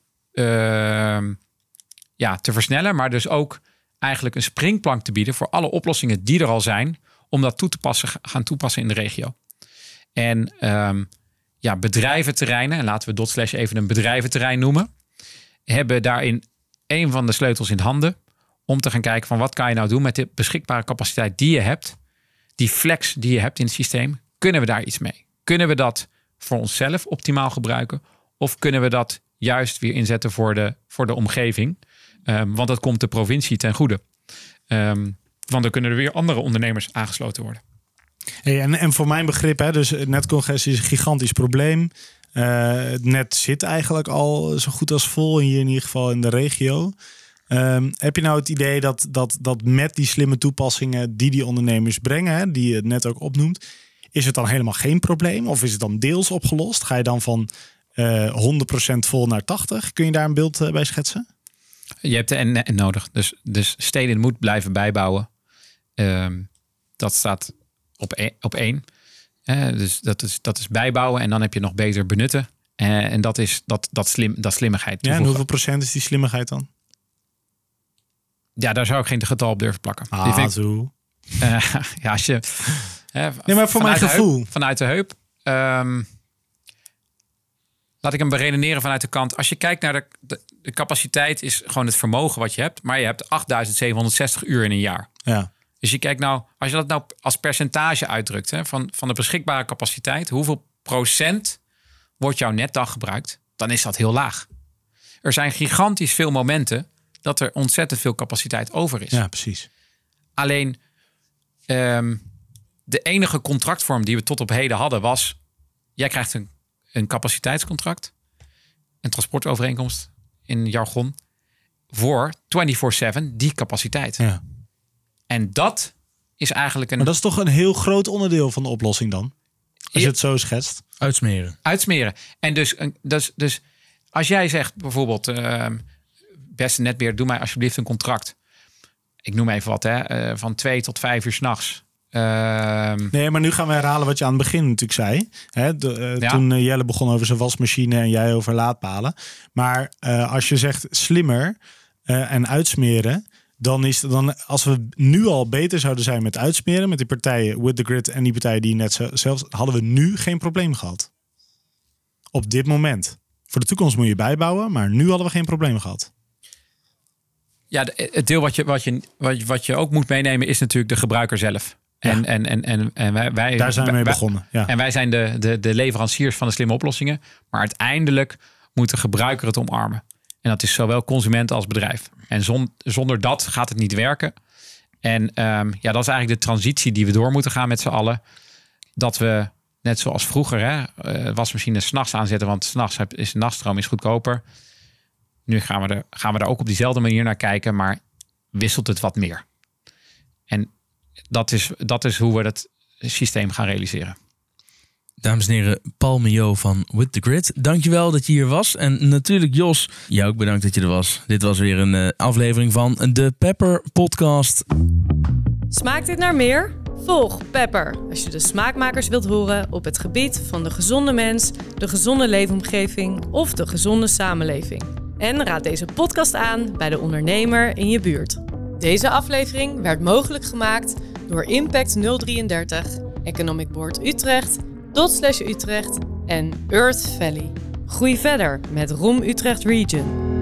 te versnellen, maar dus ook eigenlijk een springplank te bieden voor alle oplossingen die er al zijn, om dat gaan toepassen in de regio. En bedrijventerreinen, en laten we Dotslash even een bedrijventerrein noemen, hebben daarin een van de sleutels in handen om te gaan kijken van wat kan je nou doen met de beschikbare capaciteit die je hebt, die flex die je hebt in het systeem. Kunnen we daar iets mee? Kunnen we dat voor onszelf optimaal gebruiken? Of kunnen we dat juist weer inzetten voor de omgeving? Want dat komt de provincie ten goede. Want dan kunnen er weer andere ondernemers aangesloten worden. Hey, en voor mijn begrip, dus netcongestie is een gigantisch probleem. Het net zit eigenlijk al zo goed als vol, hier in ieder geval in de regio. Heb je nou het idee dat met die slimme toepassingen die ondernemers brengen, die je net ook opnoemt, is het dan helemaal geen probleem? Of is het dan deels opgelost? Ga je dan van 100% vol naar 80%? Kun je daar een beeld bij schetsen? Je hebt de en nodig. Dus steden moet blijven bijbouwen. Dat staat op één. Dus dat is bijbouwen en dan heb je nog beter benutten. En dat is dat slimmigheid. Ja, en hoeveel procent is die slimmigheid dan? Ja, daar zou ik geen getal op durven plakken. Zo. Als je... nee, maar voor mijn gevoel. Vanuit de heup. Laat ik hem beredeneren vanuit de kant. Als je kijkt naar de capaciteit is gewoon het vermogen wat je hebt. Maar je hebt 8.760 uur in een jaar. Ja. Dus je kijkt nou, als je dat nou als percentage uitdrukt van de beschikbare capaciteit. Hoeveel procent wordt jouw netdag gebruikt? Dan is dat heel laag. Er zijn gigantisch veel momenten dat er ontzettend veel capaciteit over is. Ja, precies. Alleen de enige contractvorm die we tot op heden hadden was, jij krijgt een capaciteitscontract, een transportovereenkomst in jargon, voor 24/7 die capaciteit. Ja. En dat is eigenlijk Maar dat is toch een heel groot onderdeel van de oplossing dan? Als je het zo schetst. Uitsmeren. En dus als jij zegt bijvoorbeeld, beste netbeheer, doe mij alsjeblieft een contract. Ik noem even wat, van 2 tot 5 uur 's nachts. Nee, maar nu gaan we herhalen wat je aan het begin natuurlijk zei. Toen Jelle begon over zijn wasmachine en jij over laadpalen. Maar als je zegt slimmer en uitsmeren, dan als we nu al beter zouden zijn met uitsmeren, met die partijen With the Grid en die partijen die net zelfs, hadden we nu geen probleem gehad. Op dit moment. Voor de toekomst moet je bijbouwen, maar nu hadden we geen probleem gehad. Ja, het deel wat je ook moet meenemen is natuurlijk de gebruiker zelf. Ja. En wij daar zijn we mee begonnen. Ja. En wij zijn de leveranciers van de slimme oplossingen. Maar uiteindelijk moet de gebruiker het omarmen. En dat is zowel consument als bedrijf. En zonder dat gaat het niet werken. En dat is eigenlijk de transitie die we door moeten gaan met z'n allen. Dat we, net zoals vroeger, wasmachine 's nachts aanzetten, want 's nachts is de nachtstroom is goedkoper. Nu gaan we er ook op diezelfde manier naar kijken, maar wisselt het wat meer. En dat is hoe we dat systeem gaan realiseren. Dames en heren, Paul Miot van With The Grid. Dankjewel dat je hier was. En natuurlijk Jos, jou ook bedankt dat je er was. Dit was weer een aflevering van de Pepper Podcast. Smaakt dit naar meer? Volg Pepper als je de smaakmakers wilt horen op het gebied van de gezonde mens, de gezonde leefomgeving of de gezonde samenleving. En raad deze podcast aan bij de ondernemer in je buurt. Deze aflevering werd mogelijk gemaakt door Impact 033, Economic Board Utrecht, /Utrecht en Earth Valley. Groei verder met ROM Utrecht Region.